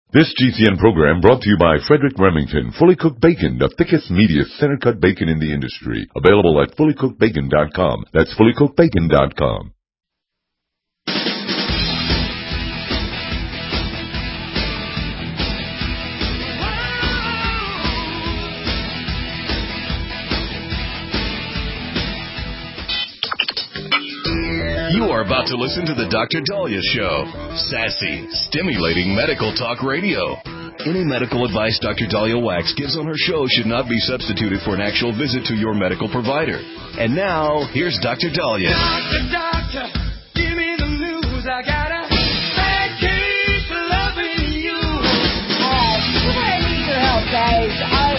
This GCN program brought to you by Frederick Remington, Fully Cooked Bacon, the thickest, meatiest, center-cut bacon in the industry. Available at fullycookedbacon.com. That's fullycookedbacon.com. You are about to listen to the Dr. Daliah Show. Sassy, stimulating medical talk radio. Any medical advice Dr. Daliah Wax gives on her show should not be substituted for an actual visit to your medical provider. And now, here's Dr. Daliah. Doctor, give me the news. I got a bad case of loving you. I need your help, guys.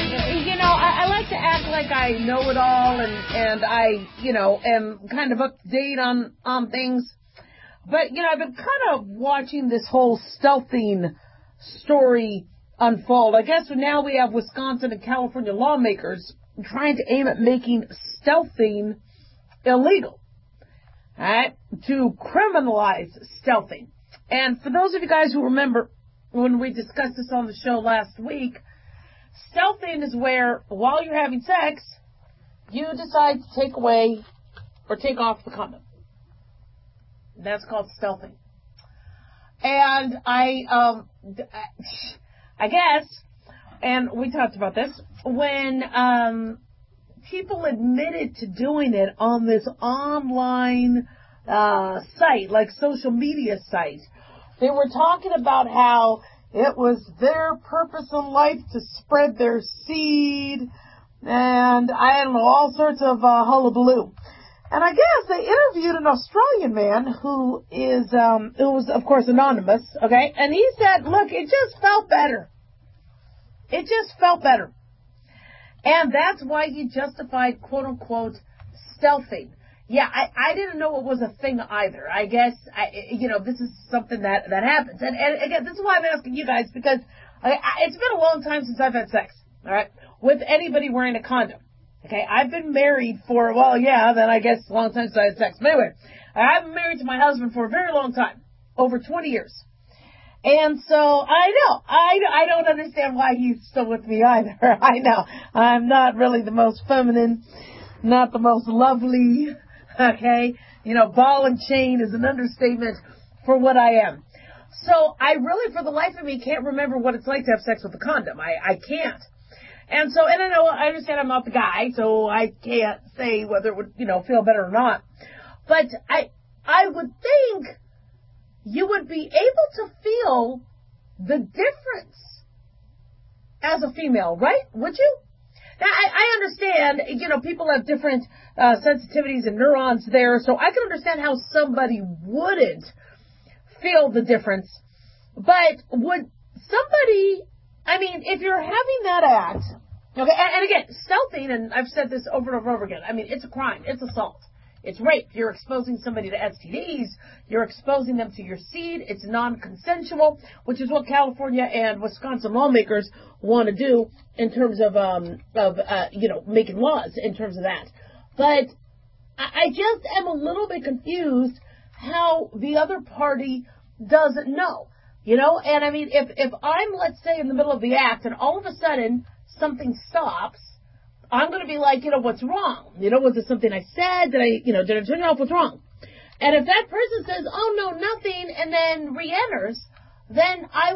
I like to act like I know it all and I, am kind of up to date on things. But, I've been kind of watching this whole stealthing story unfold. I guess now we have Wisconsin and California lawmakers trying to aim at making stealthing illegal, all right, to criminalize stealthing. And for those of you guys who remember when we discussed this on the show last week, stealthing is where, while you're having sex, you decide to take away or take off the condom. That's called stealthing. And I guess, and we talked about this, when people admitted to doing it on this online site, like social media site, they were talking about how it was their purpose in life to spread their seed, and I don't know, all sorts of hullabaloo. And I guess they interviewed an Australian man who was, of course, anonymous, okay? And he said, look, it just felt better. It just felt better. And that's why he justified, quote-unquote, stealthing. Yeah, I didn't know it was a thing either. I guess, this is something that happens. And again, this is why I'm asking you guys, because it's been a long time since I've had sex, all right, with anybody wearing a condom. Okay, I've been married for, then I guess a long time since I had sex. But anyway, I've been married to my husband for a very long time, over 20 years. And so I don't understand why he's still with me either. I know, I'm not really the most feminine, not the most lovely. Okay, ball and chain is an understatement for what I am. So I really, for the life of me, can't remember what it's like to have sex with a condom. I can't. And so, and I understand I'm not the guy, so I can't say whether it would, feel better or not. But I would think you would be able to feel the difference as a female, right? Would you? Now, I understand, people have different sensitivities and neurons there, so I can understand how somebody wouldn't feel the difference. But would somebody, if you're having that act, okay, and again, stealthing, and I've said this over and over again, it's a crime, it's assault. It's rape. You're exposing somebody to STDs. You're exposing them to your seed. It's non-consensual, which is what California and Wisconsin lawmakers want to do in terms of making laws in terms of that. But I just am a little bit confused how the other party doesn't know, And if I'm, let's say, in the middle of the act and all of a sudden something stops, I'm going to be like, what's wrong? Was it something I said? Did I turn it off? What's wrong? And if that person says, oh, no, nothing, and then re-enters, then I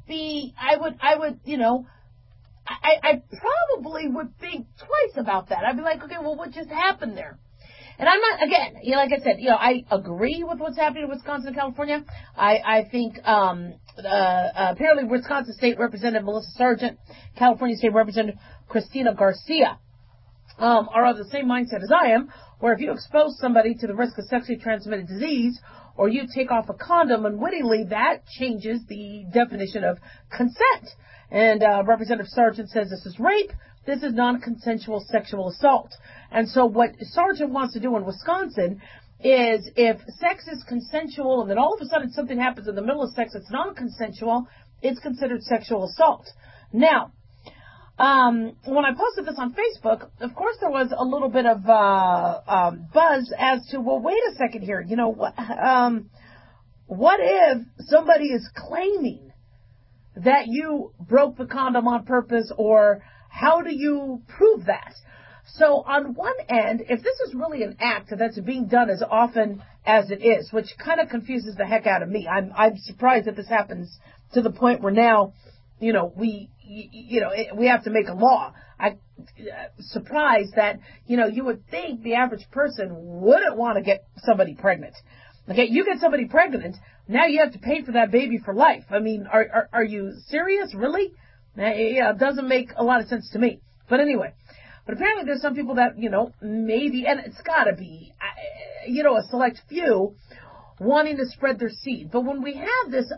probably would think twice about that. I'd be like, okay, well, what just happened there? And I'm not, again, like I said, I agree with what's happening in Wisconsin and California. I think, apparently Wisconsin State Representative Melissa Sargent, California State Representative Christina Garcia, are of the same mindset as I am, where if you expose somebody to the risk of sexually transmitted disease, or you take off a condom unwittingly, that changes the definition of consent. And Representative Sargent says this is rape. This is non-consensual sexual assault. And so what Sargent wants to do in Wisconsin is if sex is consensual and then all of a sudden something happens in the middle of sex that's non-consensual, it's considered sexual assault. Now, when I posted this on Facebook, of course there was a little bit of buzz as to, well, wait a second here. What if somebody is claiming that you broke the condom on purpose, or how do you prove that? So on one end, if this is really an act that's being done as often as it is, which kind of confuses the heck out of me. I'm surprised that this happens to the point where now, we have to make a law. I'm surprised that, you would think the average person wouldn't want to get somebody pregnant. Okay, you get somebody pregnant, now you have to pay for that baby for life. I mean, are you serious? Really? Yeah, it doesn't make a lot of sense to me. But anyway, but apparently there's some people that, maybe, and it's got to be, a select few wanting to spread their seed. But when we have this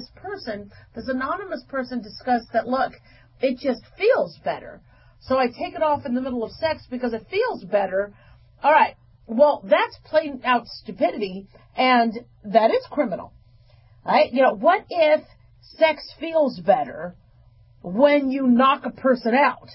anonymous person discuss that, look, it just feels better. So I take it off in the middle of sex because it feels better. All right. Well, that's plain out stupidity, and that is criminal. Right? What if sex feels better when you knock a person out?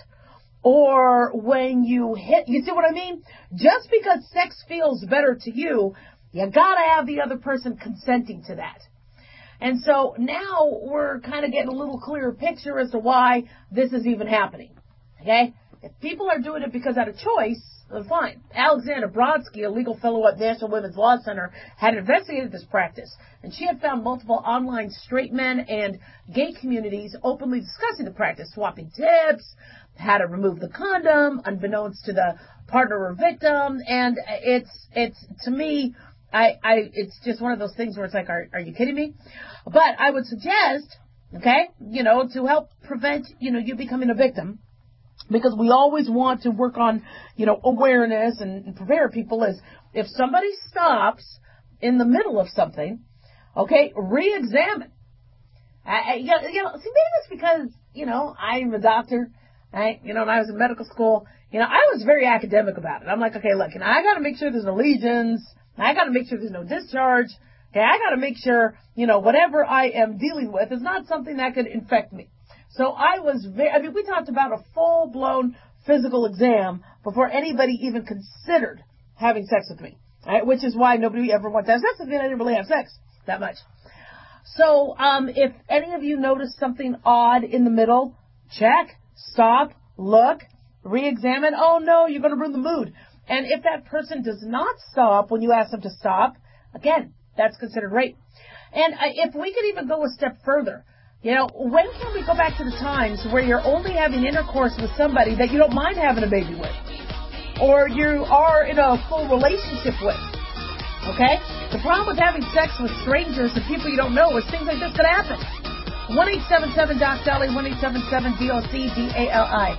Or when you hit, you see what I mean? Just because sex feels better to you, you gotta have the other person consenting to that. And so now we're kind of getting a little clearer picture as to why this is even happening. Okay? If people are doing it because out of choice, then fine. Alexandra Brodsky, a legal fellow at National Women's Law Center, had investigated this practice. And she had found multiple online straight men and gay communities openly discussing the practice, swapping tips, how to remove the condom, unbeknownst to the partner or victim. And it's to me, it's just one of those things where it's like, are you kidding me? But I would suggest, okay, to help prevent, you becoming a victim, because we always want to work on, awareness and prepare people, is if somebody stops in the middle of something, okay, re-examine. See, maybe it's because, I'm a doctor. Right? And I was in medical school, I was very academic about it. I'm like, okay, look, I got to make sure there's no lesions. I got to make sure there's no discharge. Okay, I got to make sure, whatever I am dealing with is not something that could infect me. So I was we talked about a full-blown physical exam before anybody even considered having sex with me. Right? Which is why nobody ever wanted to have sex with me. I didn't really have sex that much. So, if any of you notice something odd in the middle, check. Stop, look, re-examine. Oh, no, you're going to ruin the mood. And if that person does not stop when you ask them to stop, again, that's considered rape. And if we could even go a step further, when can we go back to the times where you're only having intercourse with somebody that you don't mind having a baby with, or you are in a full relationship with? Okay? The problem with having sex with strangers and people you don't know is things like this could happen. 1-877-DOC-DALI, 1-877-DOC-DALI.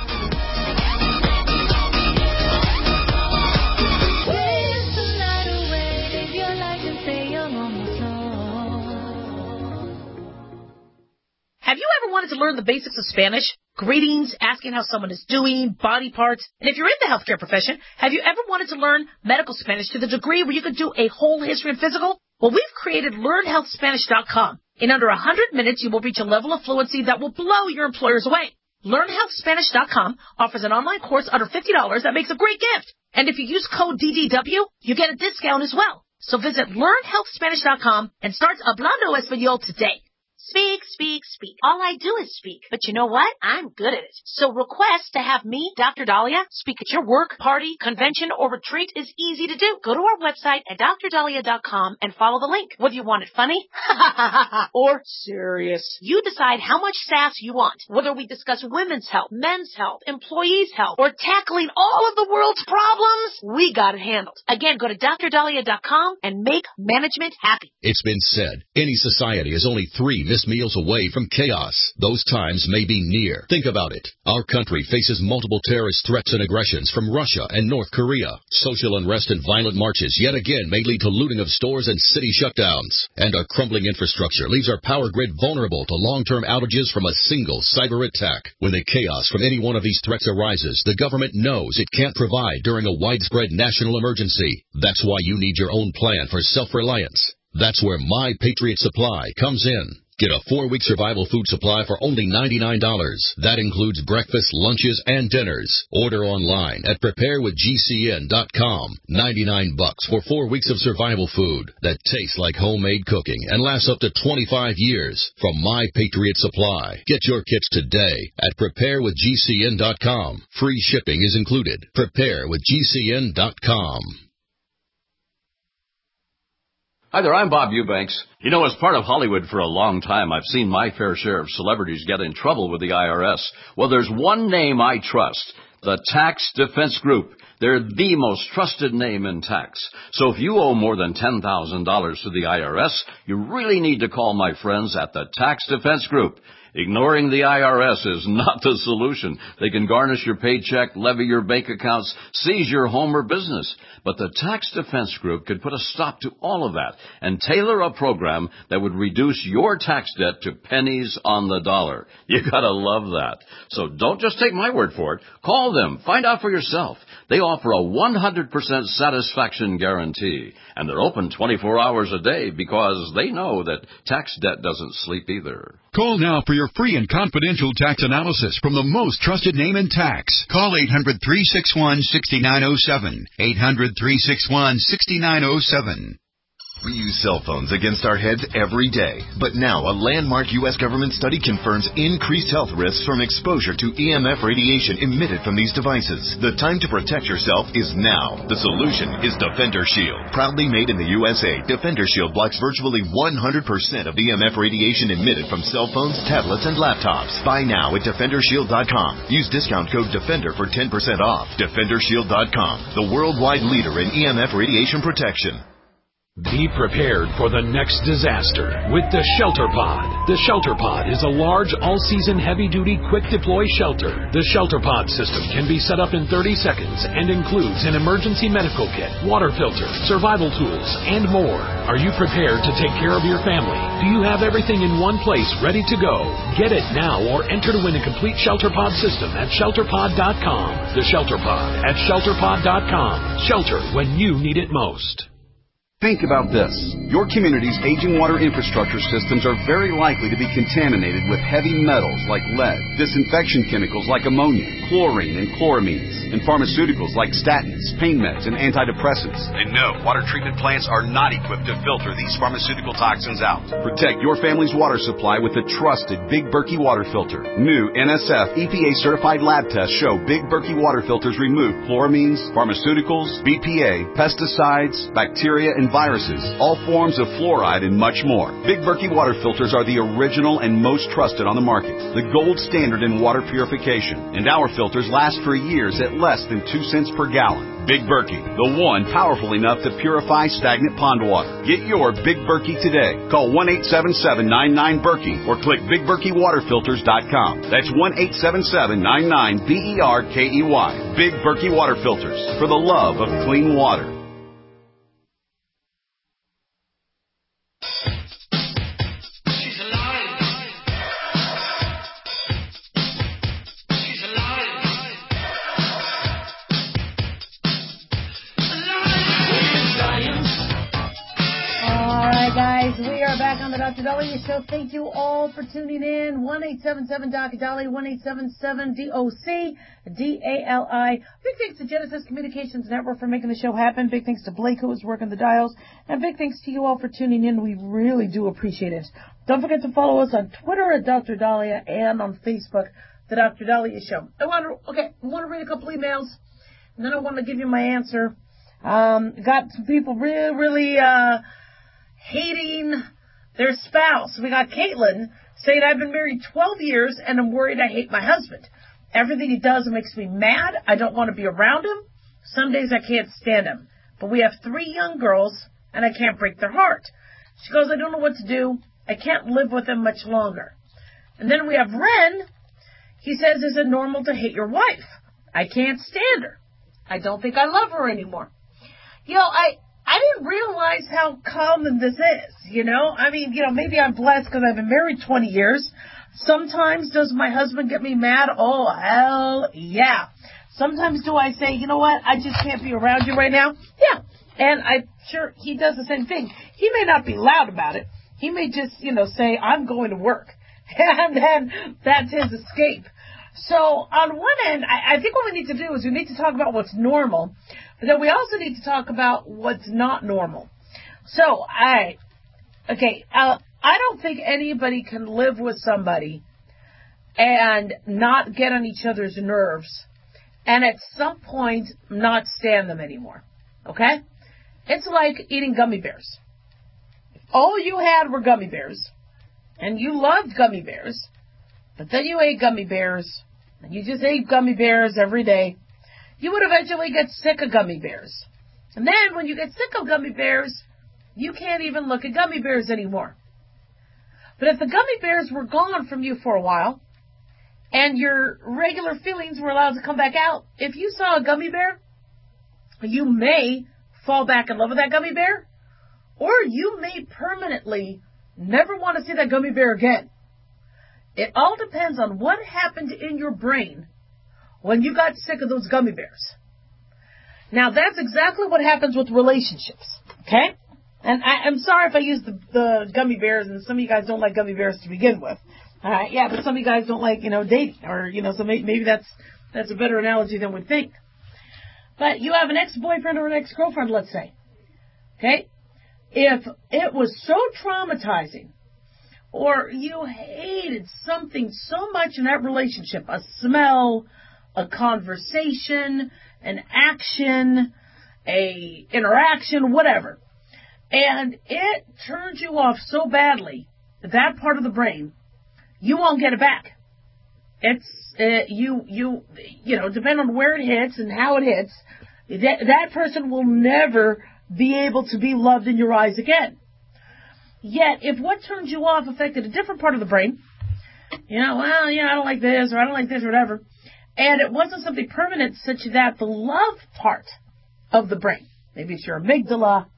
Have you ever wanted to learn the basics of Spanish? Greetings, asking how someone is doing, body parts. And if you're in the healthcare profession, have you ever wanted to learn medical Spanish to the degree where you could do a whole history and physical? Well, we've created LearnHealthSpanish.com. In under 100 minutes, you will reach a level of fluency that will blow your employers away. LearnHealthSpanish.com offers an online course under $50 that makes a great gift. And if you use code DDW, you get a discount as well. So visit LearnHealthSpanish.com and start Hablando Español today. Speak, speak, speak. All I do is speak. But you know what? I'm good at it. So request to have me, Dr. Dahlia, speak at your work, party, convention, or retreat is easy to do. Go to our website at drdahlia.com and follow the link. Whether you want it funny or serious, you decide how much sass you want. Whether we discuss women's health, men's health, employees' health, or tackling all of the world's problems, we got it handled. Again, go to drdahlia.com and make management happy. It's been said, any society is only 3 missed meals away from chaos. Those times may be near. Think about it. Our country faces multiple terrorist threats and aggressions from Russia and North Korea. Social unrest and violent marches yet again may lead to looting of stores and city shutdowns. And our crumbling infrastructure leaves our power grid vulnerable to long-term outages from a single cyber attack. When the chaos from any one of these threats arises, the government knows it can't provide during a widespread national emergency. That's why you need your own plan for self-reliance. That's where My Patriot Supply comes in. Get a 4-week survival food supply for only $99. That includes breakfast, lunches, and dinners. Order online at preparewithgcn.com. $99 for 4 weeks of survival food that tastes like homemade cooking and lasts up to 25 years from My Patriot Supply. Get your kits today at preparewithgcn.com. Free shipping is included. preparewithgcn.com. Hi there, I'm Bob Eubanks. You know, as part of Hollywood for a long time, I've seen my fair share of celebrities get in trouble with the IRS. Well, there's one name I trust, the Tax Defense Group. They're the most trusted name in tax. So if you owe more than $10,000 to the IRS, you really need to call my friends at the Tax Defense Group. Ignoring the IRS is not the solution. They can garnish your paycheck, levy your bank accounts, seize your home or business. But the Tax Defense Group could put a stop to all of that and tailor a program that would reduce your tax debt to pennies on the dollar. You gotta love that. So don't just take my word for it. Call them. Find out for yourself. They offer a 100% satisfaction guarantee. And they're open 24 hours a day because they know that tax debt doesn't sleep either. Call now for your free and confidential tax analysis from the most trusted name in tax. Call 800-361-6907. 800-361-6907. We use cell phones against our heads every day. But now a landmark U.S. government study confirms increased health risks from exposure to EMF radiation emitted from these devices. The time to protect yourself is now. The solution is Defender Shield. Proudly made in the USA, Defender Shield blocks virtually 100% of EMF radiation emitted from cell phones, tablets, and laptops. Buy now at DefenderShield.com. Use discount code DEFENDER for 10% off. DefenderShield.com, the worldwide leader in EMF radiation protection. Be prepared for the next disaster with the Shelter Pod. The Shelter Pod is a large, all-season, heavy-duty, quick-deploy shelter. The Shelter Pod system can be set up in 30 seconds and includes an emergency medical kit, water filter, survival tools, and more. Are you prepared to take care of your family? Do you have everything in one place ready to go? Get it now or enter to win a complete Shelter Pod system at ShelterPod.com. The Shelter Pod at ShelterPod.com. Shelter when you need it most. Think about this. Your community's aging water infrastructure systems are very likely to be contaminated with heavy metals like lead, disinfection chemicals like ammonia, chlorine and chloramines, and pharmaceuticals like statins, pain meds, and antidepressants. And no, water treatment plants are not equipped to filter these pharmaceutical toxins out. Protect your family's water supply with the trusted Big Berkey water filter. New NSF EPA-certified lab tests show Big Berkey water filters remove chloramines, pharmaceuticals, BPA, pesticides, bacteria, and viruses, all forms of fluoride, and much more. Big Berkey water filters are the original and most trusted on the market, the gold standard in water purification, and our filters last for years at less than 2 cents per gallon. Big Berkey, the one powerful enough to purify stagnant pond water. Get your Big Berkey today. Call 1-877-99-BERKEY or click BigBerkeyWaterFilters.com. That's 1-877-99-BERKEY. Big Berkey Water Filters, for the love of clean water. Guys, we are back on the Dr. Dahlia Show. Thank you all for tuning in. 1-877-Dr. 1-877-DOC-DALI. Big thanks to Genesis Communications Network for making the show happen. Big thanks to Blake, who is working the dials. And big thanks to you all for tuning in. We really do appreciate it. Don't forget to follow us on Twitter at Dr. Dahlia and on Facebook, the Dr. Dahlia Show. I want to read a couple emails, and then I want to give you my answer. Got some people really hating their spouse. We got Caitlin saying, I've been married 12 years and I'm worried I hate my husband. Everything he does makes me mad. I don't want to be around him. Some days I can't stand him. But we have 3 young girls and I can't break their heart. She goes, I don't know what to do. I can't live with him much longer. And then we have Ren. He says, is it normal to hate your wife? I can't stand her. I don't think I love her anymore. I didn't realize how common this is, I mean, maybe I'm blessed because I've been married 20 years. Sometimes does my husband get me mad? Oh, hell yeah. Sometimes do I say, you know what, I just can't be around you right now? Yeah. And I'm sure he does the same thing. He may not be loud about it, He may just, say, I'm going to work. And then that's his escape. So on one end, I think what we need to do is we need to talk about what's normal, but then we also need to talk about what's not normal. So, I don't think anybody can live with somebody and not get on each other's nerves and at some point not stand them anymore. Okay? It's like eating gummy bears. If all you had were gummy bears, and you loved gummy bears, but then you ate gummy bears, and you just ate gummy bears every day, you would eventually get sick of gummy bears. And then when you get sick of gummy bears, you can't even look at gummy bears anymore. But if the gummy bears were gone from you for a while, and your regular feelings were allowed to come back out, if you saw a gummy bear, you may fall back in love with that gummy bear, or you may permanently never want to see that gummy bear again. It all depends on what happened in your brain when you got sick of those gummy bears. Now, that's exactly what happens with relationships, okay? And I'm sorry if I use the gummy bears, and some of you guys don't like gummy bears to begin with. All right, yeah, but some of you guys don't like, dating, or, so maybe that's a better analogy than we think. But you have an ex-boyfriend or an ex-girlfriend, let's say, okay? If it was so traumatizing, or you hated something so much in that relationship, a smell, a conversation, an action, a interaction, whatever, and it turned you off so badly, that part of the brain, you won't get it back. It's, depending on where it hits and how it hits, that person will never be able to be loved in your eyes again. Yet, if what turned you off affected a different part of the brain, I don't like this, or I don't like this, or whatever, and it wasn't something permanent such that the love part of the brain, maybe it's your amygdala,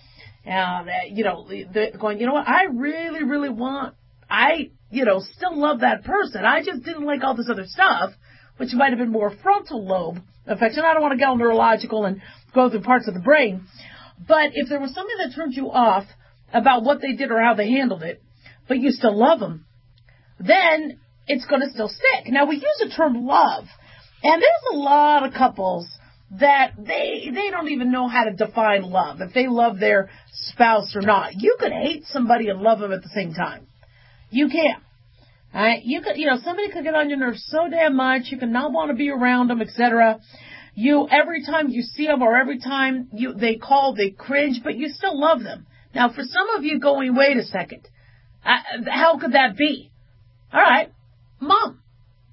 going, what, I really, really want, still love that person. I just didn't like all this other stuff, which might have been more frontal lobe affection. I don't want to get all neurological and go through parts of the brain. But if there was something that turned you off about what they did or how they handled it, but you still love them, then it's going to still stick. Now, we use the term love, and there's a lot of couples that they don't even know how to define love, if they love their spouse or not. You could hate somebody and love them at the same time. You can. All right? You could, somebody could get on your nerves so damn much, you could not want to be around them, etc. Every time you see them or every time they call, they cringe, but you still love them. Now, for some of you going, wait a second, how could that be? All right, Mom.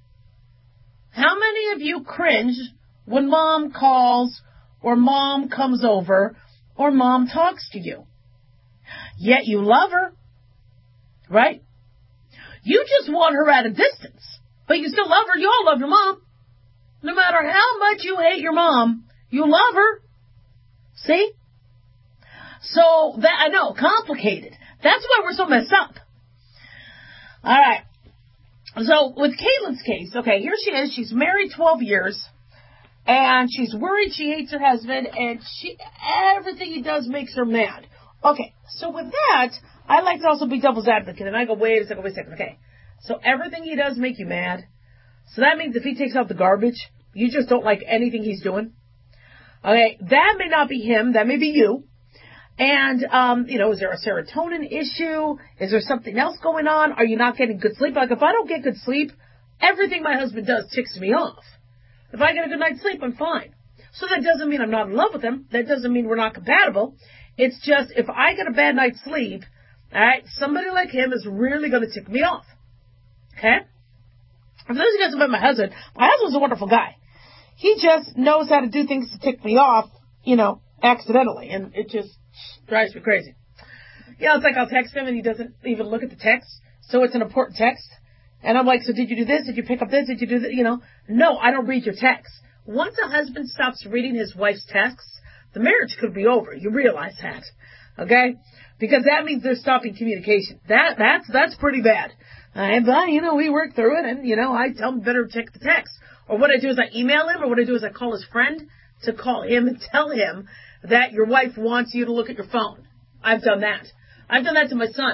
How many of you cringe when Mom calls or Mom comes over or Mom talks to you? Yet you love her, right? You just want her at a distance, but you still love her. You all love your mom. No matter how much you hate your mom, you love her. See? So, I know, complicated. That's why we're so messed up. All right. So, with Caitlin's case, okay, here she is. She's married 12 years, and she's worried she hates her husband, and everything he does makes her mad. Okay, so with that, I like to also be devil's advocate, and I go, wait a second, okay. So everything he does make you mad. So that means if he takes out the garbage, you just don't like anything he's doing. Okay, that may not be him, that may be you. And, is there a serotonin issue? Is there something else going on? Are you not getting good sleep? Like, if I don't get good sleep, everything my husband does ticks me off. If I get a good night's sleep, I'm fine. So that doesn't mean I'm not in love with him. That doesn't mean we're not compatible. It's just, if I get a bad night's sleep, all right, somebody like him is really going to tick me off. Okay? For those of you guys who met my husband's a wonderful guy. He just knows how to do things to tick me off, accidentally, and it just drives me crazy. It's like I'll text him and he doesn't even look at the text, so it's an important text. And I'm like, so did you do this? Did you pick up this? Did you do that? No, I don't read your text. Once a husband stops reading his wife's texts, the marriage could be over. You realize that, okay? Because that means they're stopping communication. That's pretty bad. But, we work through it, and, I tell him better check the text. Or what I do is I email him, or what I do is I call his friend to call him and tell him that your wife wants you to look at your phone. I've done that. I've done that to my son.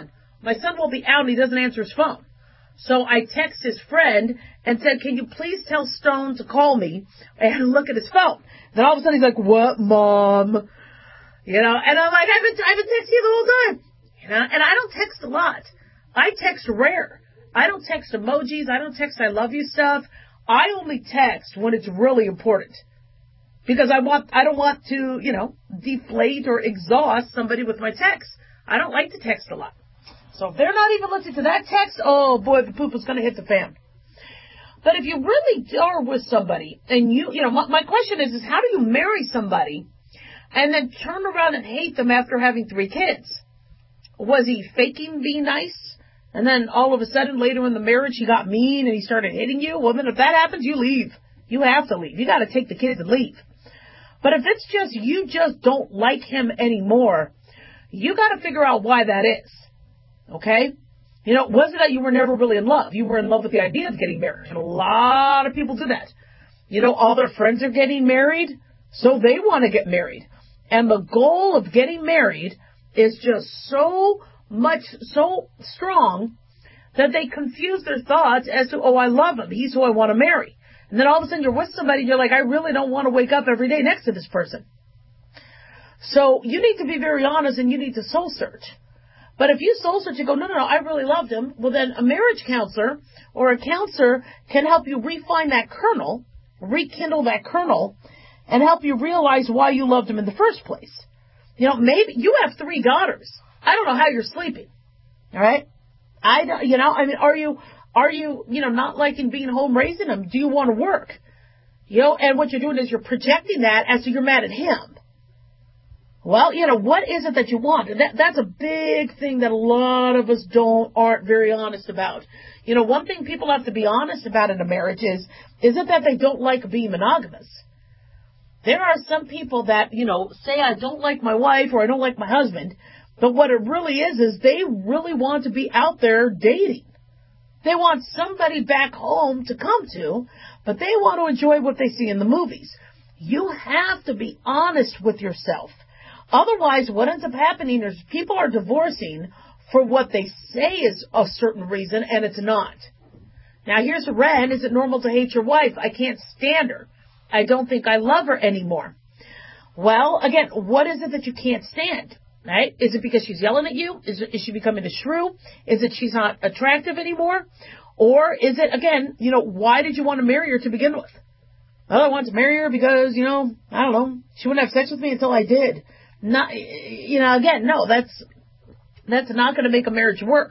My son will be out and he doesn't answer his phone. So I text his friend and said, can you please tell Stone to call me and look at his phone? Then all of a sudden he's like, what, Mom? You know, and I'm like, I've been texting you the whole time. You know, and I don't text a lot. I text rare. I don't text emojis. I don't text I love you stuff. I only text when it's really important. Because I don't want to, you know, deflate or exhaust somebody with my text. I don't like to text a lot. So if they're not even listening to that text, oh boy, the poop is going to hit the fan. But if you really are with somebody, and you know, my question is how do you marry somebody and then turn around and hate them after having 3 kids? Was he faking being nice? And then all of a sudden later in the marriage he got mean and he started hitting you? Well, then if that happens, you leave. You have to leave. You got to take the kids and leave. But if it's just you just don't like him anymore, you got to figure out why that is. Okay? You know, was it that you were never really in love? You were in love with the idea of getting married. And a lot of people do that. You know, all their friends are getting married, so they want to get married. And the goal of getting married is just so strong that they confuse their thoughts as to, oh, I love him. He's who I want to marry. And then all of a sudden you're with somebody and you're like, I really don't want to wake up every day next to this person. So you need to be very honest and you need to soul search. But if you soul search and go, no, I really loved him, well then a marriage counselor or a counselor can help you refine that kernel, rekindle that kernel, and help you realize why you loved him in the first place. You know, maybe you have 3 daughters. I don't know how you're sleeping. All right? Are you not liking being home raising them? Do you want to work? You know, and what you're doing is you're projecting that as to you're mad at him. Well, you know, what is it that you want? That's a big thing that a lot of us aren't very honest about. You know, one thing people have to be honest about in a marriage is it that they don't like being monogamous. There are some people that, you know, say I don't like my wife or I don't like my husband, but what it really is they really want to be out there dating. They want somebody back home to come to, but they want to enjoy what they see in the movies. You have to be honest with yourself. Otherwise, what ends up happening is people are divorcing for what they say is a certain reason, and it's not. Now, here's Ren. Is it normal to hate your wife? I can't stand her. I don't think I love her anymore. Well, again, what is it that you can't stand? Right? Is it because she's yelling at you? Is she becoming a shrew? Is it she's not attractive anymore? Or is it, again, you know, why did you want to marry her to begin with? Well, I wanted to marry her because, you know, I don't know, she wouldn't have sex with me until I did. Not, you know, again, no, that's not going to make a marriage work.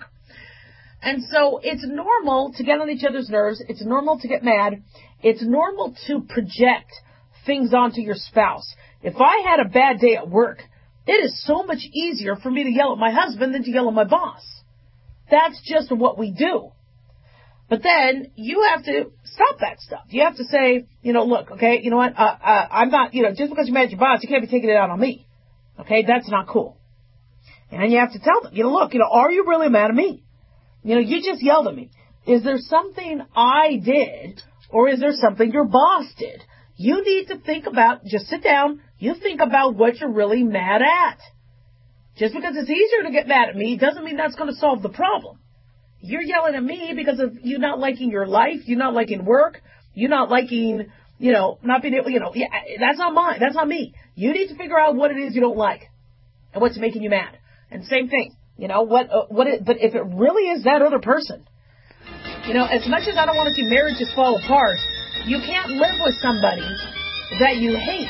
And so it's normal to get on each other's nerves. It's normal to get mad. It's normal to project things onto your spouse. If I had a bad day at work, it is so much easier for me to yell at my husband than to yell at my boss. That's just what we do. But then you have to stop that stuff. You have to say, you know, look, okay, you know what, I'm not, you know, just because you're mad at your boss, you can't be taking it out on me. Okay, that's not cool. And you have to tell them, you know, look, you know, are you really mad at me? You know, you just yelled at me. Is there something I did or is there something your boss did? You need to think about, just sit down, you think about what you're really mad at. Just because it's easier to get mad at me doesn't mean that's going to solve the problem. You're yelling at me because of you not liking your life, you not liking work, you not liking, you know, not being able, you know, yeah, that's not mine, that's not me. You need to figure out what it is you don't like and what's making you mad. And same thing, you know, but if it really is that other person, you know, as much as I don't want to see marriages fall apart, you can't live with somebody that you hate.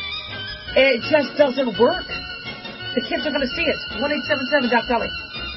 It just doesn't work. The kids are going to see it. 1-877 Dr. Dolly.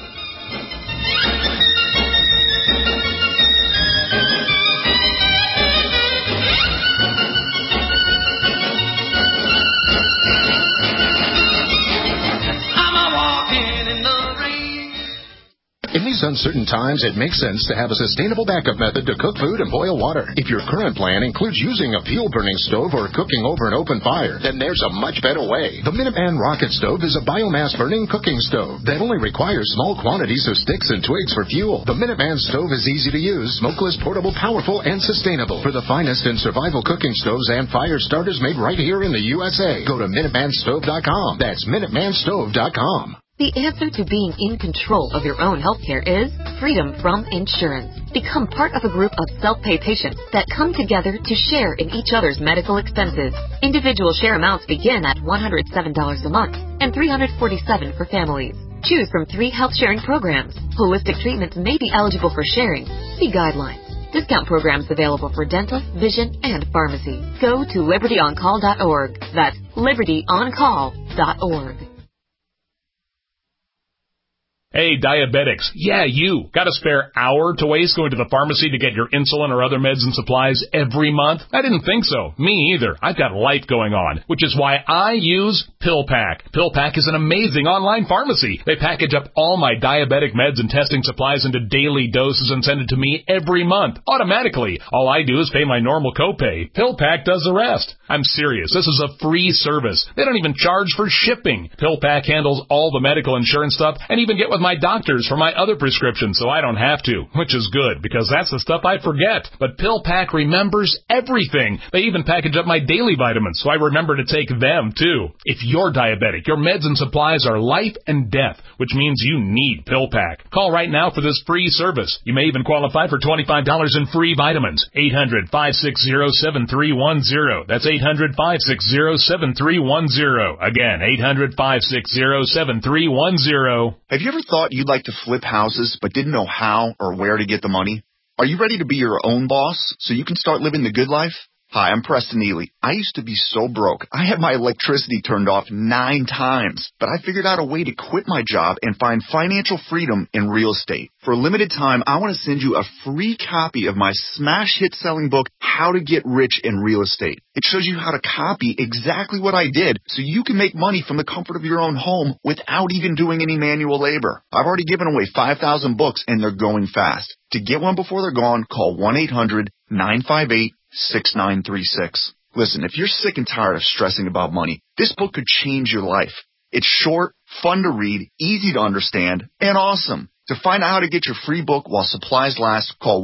In these uncertain times, it makes sense to have a sustainable backup method to cook food and boil water. If your current plan includes using a fuel-burning stove or cooking over an open fire, then there's a much better way. The Minuteman Rocket Stove is a biomass-burning cooking stove that only requires small quantities of sticks and twigs for fuel. The Minuteman Stove is easy to use, smokeless, portable, powerful, and sustainable. For the finest in survival cooking stoves and fire starters made right here in the USA, go to MinutemanStove.com. That's MinutemanStove.com. The answer to being in control of your own healthcare is freedom from insurance. Become part of a group of self-pay patients that come together to share in each other's medical expenses. Individual share amounts begin at $107 a month and $347 for families. Choose from 3 health-sharing programs. Holistic treatments may be eligible for sharing. See guidelines. Discount programs available for dental, vision, and pharmacy. Go to libertyoncall.org. That's libertyoncall.org. Hey, diabetics. Yeah, you. Got a spare hour to waste going to the pharmacy to get your insulin or other meds and supplies every month? I didn't think so. Me either. I've got life going on, which is why I use PillPack. PillPack is an amazing online pharmacy. They package up all my diabetic meds and testing supplies into daily doses and send it to me every month, automatically. All I do is pay my normal copay. PillPack does the rest. I'm serious. This is a free service. They don't even charge for shipping. PillPack handles all the medical insurance stuff and even get with my doctors for my other prescriptions so I don't have to, which is good because that's the stuff I forget. But PillPack remembers everything. They even package up my daily vitamins so I remember to take them too. If you're diabetic, your meds and supplies are life and death, which means you need PillPack. Call right now for this free service. You may even qualify for $25 in free vitamins. 800-560-7310. That's 800-560-7310. Again, 800-560-7310. Have you ever thought you'd like to flip houses but didn't know how or where to get the money? Are you ready to be your own boss so you can start living the good life? Hi, I'm Preston Ely. I used to be so broke. I had my electricity turned off 9 times, but I figured out a way to quit my job and find financial freedom in real estate. For a limited time, I want to send you a free copy of my smash hit selling book, How to Get Rich in Real Estate. It shows you how to copy exactly what I did so you can make money from the comfort of your own home without even doing any manual labor. I've already given away 5,000 books and they're going fast. To get one before they're gone, call 1-800-958-6936. Listen, if you're sick and tired of stressing about money, this book could change your life. It's short, fun to read, easy to understand, and awesome. To find out how to get your free book while supplies last, call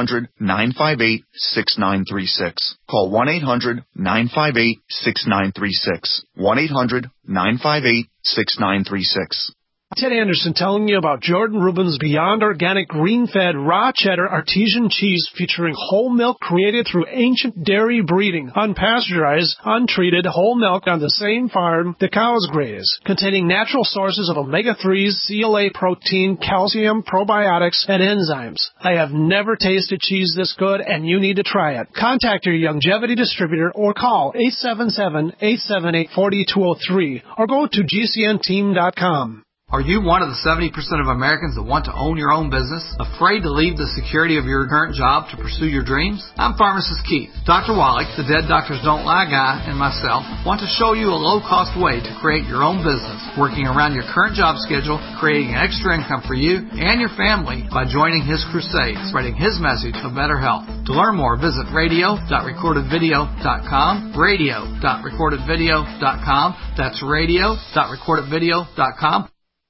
1-800-958-6936. Call 1-800-958-6936. 1-800-958-6936. Ted Anderson telling you about Jordan Rubin's Beyond Organic Green-Fed Raw Cheddar Artesian Cheese featuring whole milk created through ancient dairy breeding, unpasteurized, untreated whole milk on the same farm the cows graze, containing natural sources of omega-3s, CLA protein, calcium, probiotics, and enzymes. I have never tasted cheese this good, and you need to try it. Contact your Longevity distributor or call 877-878-4203 or go to gcnteam.com. Are you one of the 70% of Americans that want to own your own business? Afraid to leave the security of your current job to pursue your dreams? I'm Pharmacist Keith. Dr. Wallach, the Dead Doctors Don't Lie guy, and myself want to show you a low-cost way to create your own business, working around your current job schedule, creating extra income for you and your family by joining his crusade, spreading his message of better health. To learn more, visit radio.recordedvideo.com, radio.recordedvideo.com. That's radio.recordedvideo.com.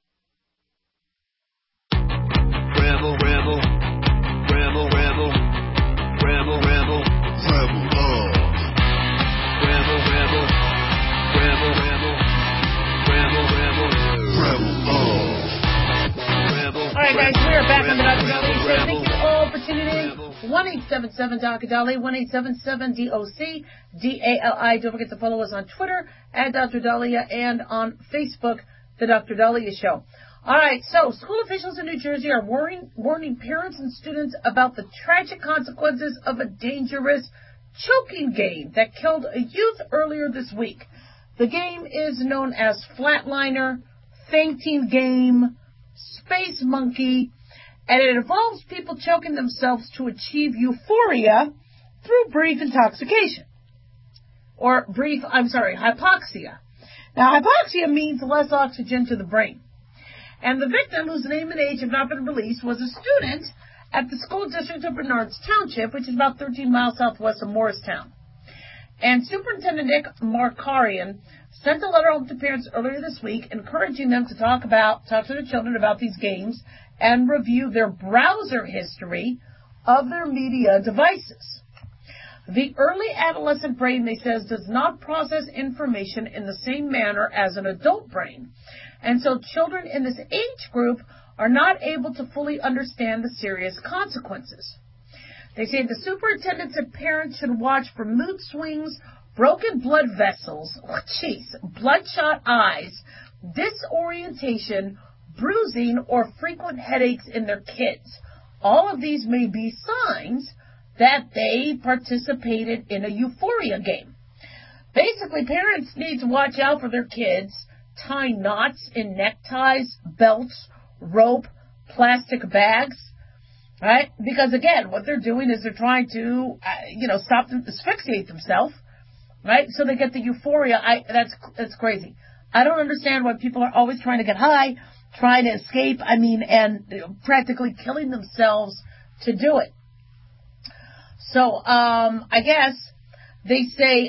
Rebel, rebel, rebel, rebel, rebel, rebel, rebel love. Rebel, rebel, rebel, rebel, rebel, rebel, rebel love. All right, guys, we are back on the Dr. Dolly Show. Thank you all for tuning in. 1-877-Dr. 1-877-DOC-DALI. Don't forget to follow us on Twitter at Dr. Dahlia and on Facebook, The Dr. Dahlia Show. All right, so school officials in New Jersey are warning parents and students about the tragic consequences of a dangerous choking game that killed a youth earlier this week. The game is known as Flatliner, Fainting Game, Space Monkey, and it involves people choking themselves to achieve euphoria through brief intoxication. Or hypoxia. Now, hypoxia means less oxygen to the brain. And the victim, whose name and age have not been released, was a student at the school district of Bernards Township, which is about 13 miles southwest of Morristown. And Superintendent Nick Markarian sent a letter home to parents earlier this week encouraging them to talk to their children about these games and review their browser history of their media devices. The early adolescent brain, they says, does not process information in the same manner as an adult brain. And so children in this age group are not able to fully understand the serious consequences. They say the superintendents and parents should watch for mood swings, broken blood vessels, bloodshot eyes, disorientation, bruising, or frequent headaches in their kids. All of these may be signs that they participated in a euphoria game. Basically, parents need to watch out for their kids tying knots in neckties, belts, rope, plastic bags, right? Because, again, what they're doing is they're trying to, stop them, asphyxiate themselves, right? So they get the euphoria. That's crazy. I don't understand why people are always trying to get high, trying to escape, and practically killing themselves to do it. So, I guess they say,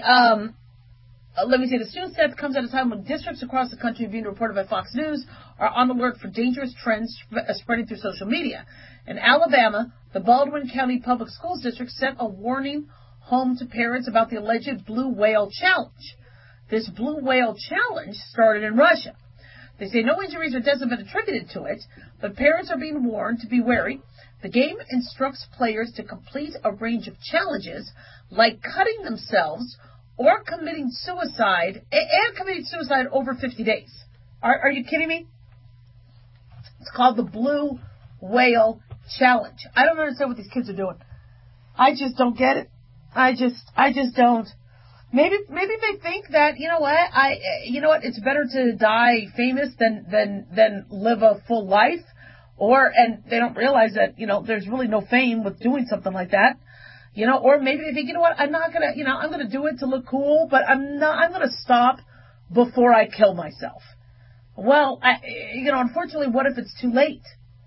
the student death comes at a time when districts across the country, being reported by Fox News, are on alert for dangerous trends spreading through social media. In Alabama, the Baldwin County Public Schools District sent a warning home to parents about the alleged Blue Whale Challenge. This Blue Whale Challenge started in Russia. They say no injuries or deaths have been attributed to it, but parents are being warned to be wary. The game instructs players to complete a range of challenges, like cutting themselves or committing suicide, and committing suicide over 50 days. Are you kidding me? It's called the Blue Whale Challenge. I don't understand what these kids are doing. I just don't get it. I just don't. Maybe they think that, it's better to die famous than live a full life. And they don't realize that, there's really no fame with doing something like that. Or maybe they think, I'm not going to, I'm going to do it to look cool, but I'm going to stop before I kill myself. Well, unfortunately, what if it's too late?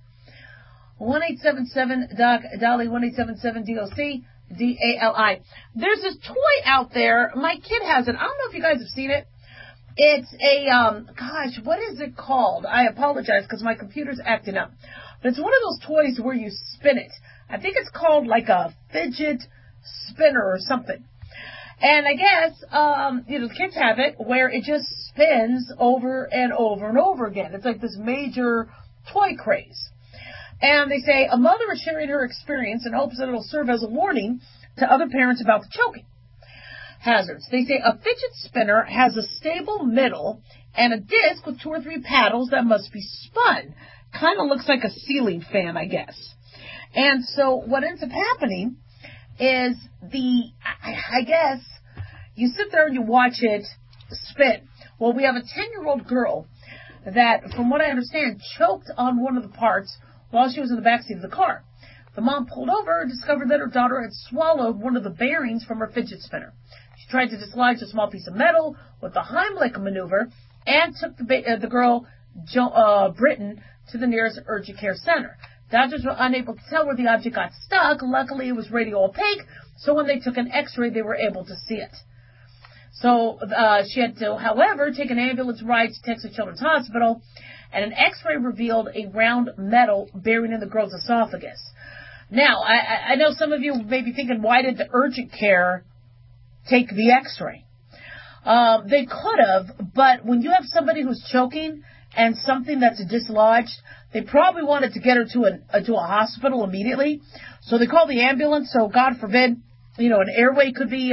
1-877-DOC-DALI, 1-877-DOC-DALI. There's this toy out there. My kid has it. I don't know if you guys have seen it. It's a, what is it called? I apologize because my computer's acting up. But it's one of those toys where you spin it. I think it's called like a fidget spinner or something. And I guess, the kids have it where it just spins over and over and over again. It's like this major toy craze. And they say a mother is sharing her experience and hopes that it'll serve as a warning to other parents about the choking hazards. They say a fidget spinner has a stable middle and a disc with 2 or 3 paddles that must be spun. Kind of looks like a ceiling fan, I guess. And so what ends up happening is I guess, you sit there and you watch it spin. Well, we have a 10-year-old girl that, from what I understand, choked on one of the parts while she was in the backseat of the car. The mom pulled over and discovered that her daughter had swallowed one of the bearings from her fidget spinner. She tried to dislodge a small piece of metal with the Heimlich maneuver and took the girl, Britton, to the nearest urgent care center. Doctors were unable to tell where the object got stuck. Luckily, it was radio opaque, so when they took an x-ray, they were able to see it. So she had to, however, take an ambulance ride to Texas Children's Hospital, and an x-ray revealed a round metal bearing in the girl's esophagus. Now, I know some of you may be thinking, why did the urgent care take the x-ray? They could have, but when you have somebody who's choking and something that's dislodged, they probably wanted to get her to a hospital immediately. So they called the ambulance, so God forbid, an airway could be,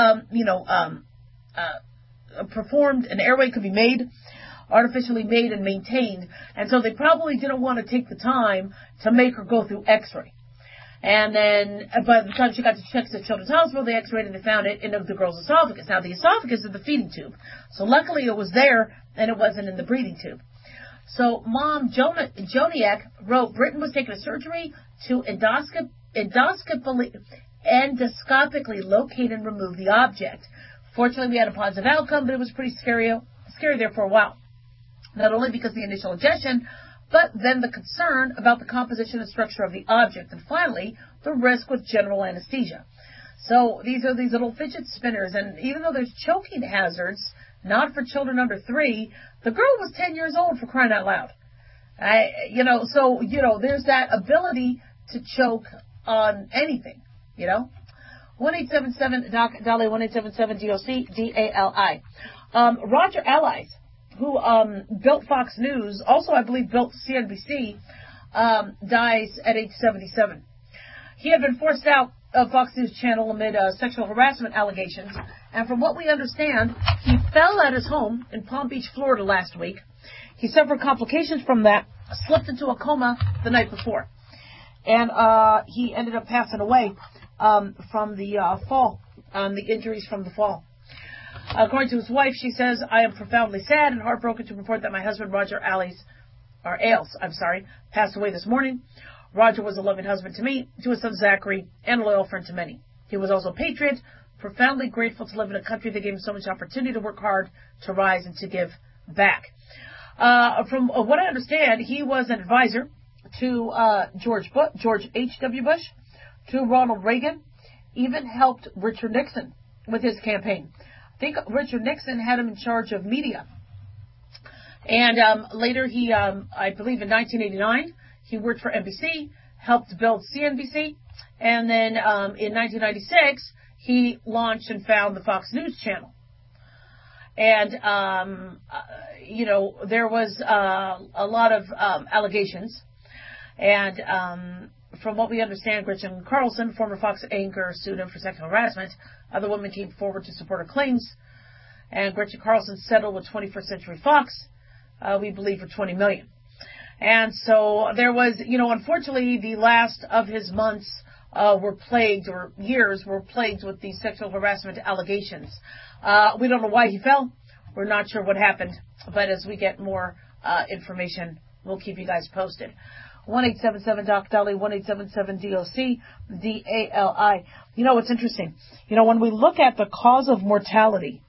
performed, an airway could be made, artificially made and maintained. And so they probably didn't want to take the time to make her go through x-ray. And then, by the time she got to Texas Children's Hospital, they x-rayed and they found it in the girl's esophagus. Now, the esophagus is the feeding tube. So luckily it was there and it wasn't in the breathing tube. So Mom Joniak wrote, Britton was taken to surgery to endoscopically locate and remove the object. Fortunately, we had a positive outcome, but it was pretty scary there for a while. Not only because of the initial ingestion, but then the concern about the composition and structure of the object, and finally, the risk with general anesthesia. So these are these little fidget spinners, and even though there's choking hazards, not for children under 3, the girl was 10 years old, for crying out loud. There's that ability to choke on anything, 1-877-DOC-DALI, 1-877-DOC-DALI. Roger Allies, who built Fox News, also I believe built CNBC, dies at age 77. He had been forced out of Fox News Channel amid sexual harassment allegations, and from what we understand, he fell at his home in Palm Beach, Florida last week. He suffered complications from that, slipped into a coma the night before, and he ended up passing away from the fall, the injuries from the fall. According to his wife, she says, "I am profoundly sad and heartbroken to report that my husband, Roger Ailes, passed away this morning. Roger was a loving husband to me, to his son Zachary, and a loyal friend to many. He was also a patriot, profoundly grateful to live in a country that gave him so much opportunity to work hard, to rise, and to give back." From what I understand, he was an advisor to George H.W. Bush, to Ronald Reagan, even helped Richard Nixon with his campaign. I think Richard Nixon had him in charge of media. And later he, I believe in 1989, he worked for NBC, helped build CNBC, and then in 1996, he launched and found the Fox News Channel. And, there was a lot of allegations. And from what we understand, Gretchen Carlson, former Fox anchor, sued him for sexual harassment. Other women came forward to support her claims. And Gretchen Carlson settled with 21st Century Fox, we believe, for $20 million. And so there was, unfortunately, the last of his months years were plagued with these sexual harassment allegations. We don't know why he fell. We're not sure what happened. But as we get more information, we'll keep you guys posted. 1-877-DOC-DALI, 1-877-DOC-DALI. It's interesting. When we look at the cause of mortality,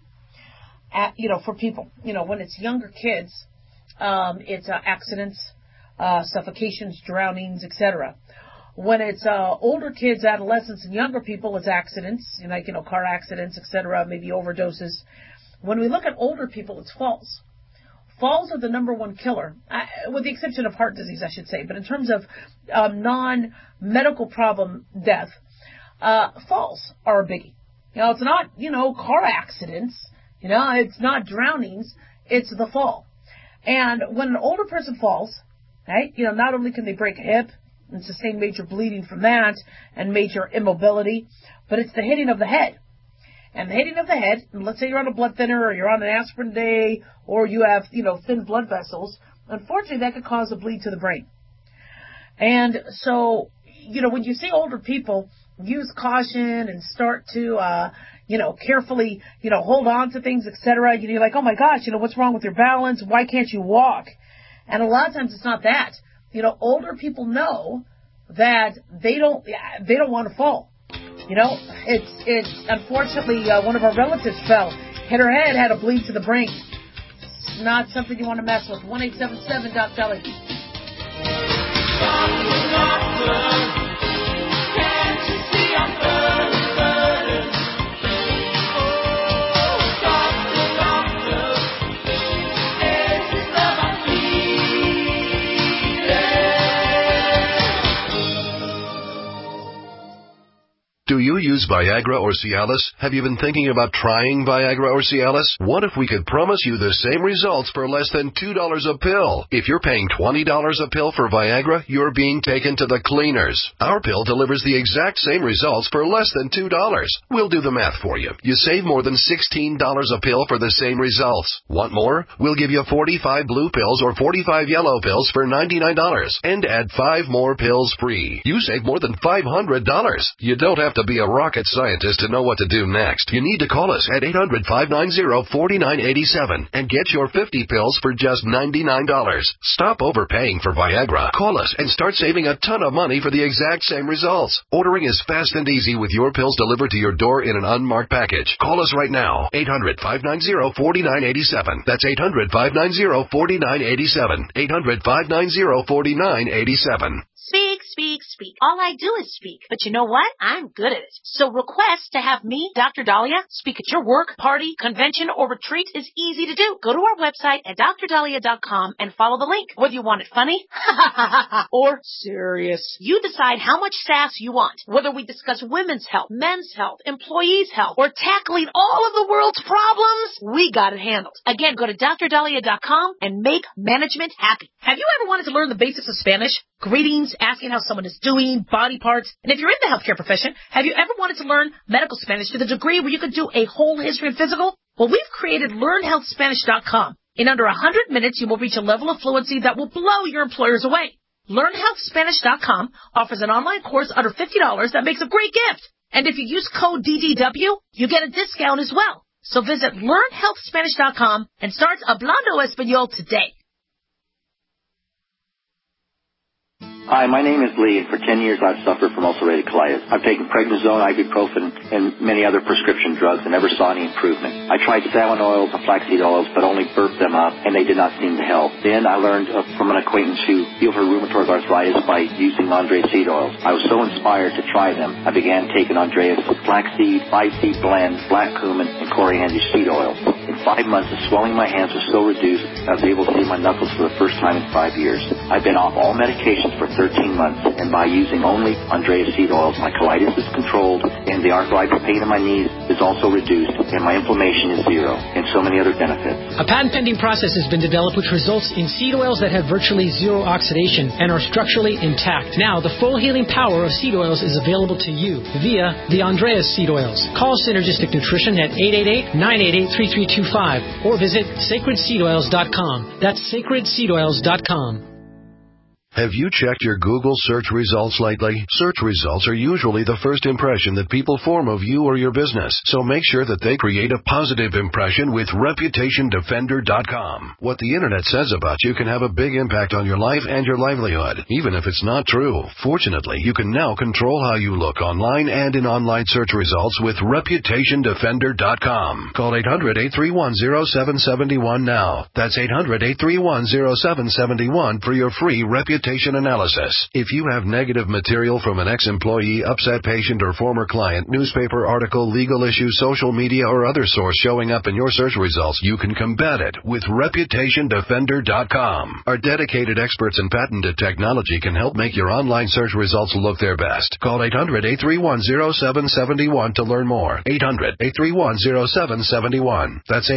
for people, when it's younger kids, it's accidents, suffocations, drownings, etc. When it's older kids, adolescents, and younger people, it's accidents, car accidents, etc., maybe overdoses. When we look at older people, it's falls. Falls are the number one killer, with the exception of heart disease, I should say. But in terms of non-medical problem death, falls are a biggie. It's not, car accidents. It's not drownings. It's the fall. And when an older person falls, right, not only can they break a hip and sustain major bleeding from that and major immobility, but it's the hitting of the head. And the hitting of the head, and let's say you're on a blood thinner or you're on an aspirin day or you have, thin blood vessels, unfortunately that could cause a bleed to the brain. And so, when you see older people use caution and start to, carefully, hold on to things, etc., you're like, oh my gosh, what's wrong with your balance? Why can't you walk? And a lot of times it's not that. Older people know that they don't want to fall. It's unfortunately one of our relatives fell, hit her head, had a bleed to the brain. It's not something you want to mess with. 1-877-DOC-DALI. Can't you see I'm burning, burning? Do you use Viagra or Cialis? Have you been thinking about trying Viagra or Cialis? What if we could promise you the same results for less than $2 a pill? If you're paying $20 a pill for Viagra, you're being taken to the cleaners. Our pill delivers the exact same results for less than $2. We'll do the math for you. You save more than $16 a pill for the same results. Want more? We'll give you 45 blue pills or 45 yellow pills for $99 and add 5 more pills free. You save more than $500. You don't have to be a rocket scientist to know what to do next. You need to call us at 800-590-4987 and get your 50 pills for just $99. Stop overpaying for Viagra. Call us and start saving a ton of money for the exact same results. Ordering is fast and easy with your pills delivered to your door in an unmarked package. Call us right now. 800-590-4987. That's 800-590-4987. 800-590-4987. Speak, speak, speak. speak. All I do is speak. But you know what? I'm good at it. So request to have me, Dr. Dahlia, speak at your work, party, convention, or retreat is easy to do. Go to our website at drdahlia.com and follow the link. Whether you want it funny or serious, you decide how much sass you want. Whether we discuss women's health, men's health, employees' health, or tackling all of the world's problems, we got it handled. Again, go to drdahlia.com and make management happy. Have you ever wanted to learn the basics of Spanish? Greetings, asking how someone is doing, body parts. And if you're in the healthcare profession, have you ever wanted to learn medical Spanish to the degree where you could do a whole history and physical? Well, we've created LearnHealthSpanish.com. In under 100 minutes, you will reach a level of fluency that will blow your employers away. LearnHealthSpanish.com offers an online course under $50 that makes a great gift. And if you use code DDW, you get a discount as well. So visit LearnHealthSpanish.com and start Hablando Español today. Hi, my name is Lee, and for 10 years I've suffered from ulcerative colitis. I've taken prednisone, ibuprofen, and many other prescription drugs and never saw any improvement. I tried salmon oils and flaxseed oils, but only burped them up, and they did not seem to help. Then I learned from an acquaintance who healed her rheumatoid arthritis by using Andreas seed oils. I was so inspired to try them, I began taking Andreas flaxseed, 5-seed blend, black cumin, and coriander seed oils. In 5 months, the swelling in my hands was so reduced, I was able to see my knuckles for the first time in 5 years. I've been off all medications for 13 months, and by using only Andreas seed oils, my colitis is controlled, and the arthritis pain in my knees is also reduced, and my inflammation is zero, and so many other benefits. A patent-pending process has been developed which results in seed oils that have virtually zero oxidation and are structurally intact. Now, the full healing power of seed oils is available to you via the Andreas seed oils. Call Synergistic Nutrition at 888-988-3325 or visit sacredseedoils.com. That's sacredseedoils.com. Have you checked your Google search results lately? Search results are usually the first impression that people form of you or your business, so make sure that they create a positive impression with ReputationDefender.com. What the Internet says about you can have a big impact on your life and your livelihood, even if it's not true. Fortunately, you can now control how you look online and in online search results with ReputationDefender.com. Call 800-831-0771 now. That's 800-831-0771 for your free reputation analysis. If you have negative material from an ex-employee, upset patient, or former client, newspaper article, legal issue, social media, or other source showing up in your search results, you can combat it with ReputationDefender.com. Our dedicated experts in patented technology can help make your online search results look their best. Call 800-831-0771 to learn more. 800-831-0771. That's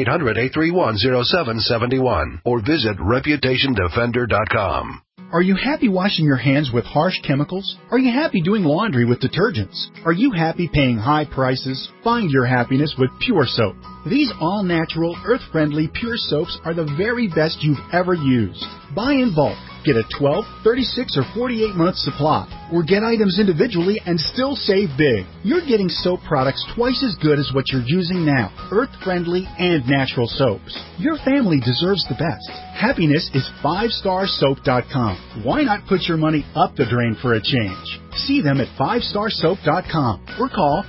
800-831-0771. Or visit ReputationDefender.com. Are you happy washing your hands with harsh chemicals? Are you happy doing laundry with detergents? Are you happy paying high prices? Find your happiness with Pure Soap. These all-natural, earth-friendly Pure Soaps are the very best you've ever used. Buy in bulk. Get a 12, 36, or 48-month supply. Or get items individually and still save big. You're getting soap products twice as good as what you're using now. Earth-friendly and natural soaps. Your family deserves the best. Happiness is 5starsoap.com. Why not put your money up the drain for a change? See them at 5starsoap.com or call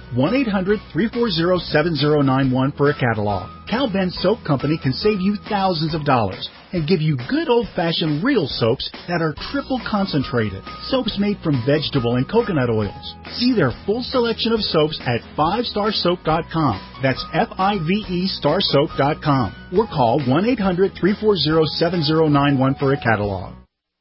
1-800-340-7091 for a catalog. Cal Ben Soap Company can save you thousands of dollars and give you good old-fashioned real soaps that are triple concentrated. Soaps made from vegetable and coconut oils. See their full selection of soaps at 5starsoap.com. That's F-I-V-E starsoap.com. Or call 1-800-340-7091 for a catalog.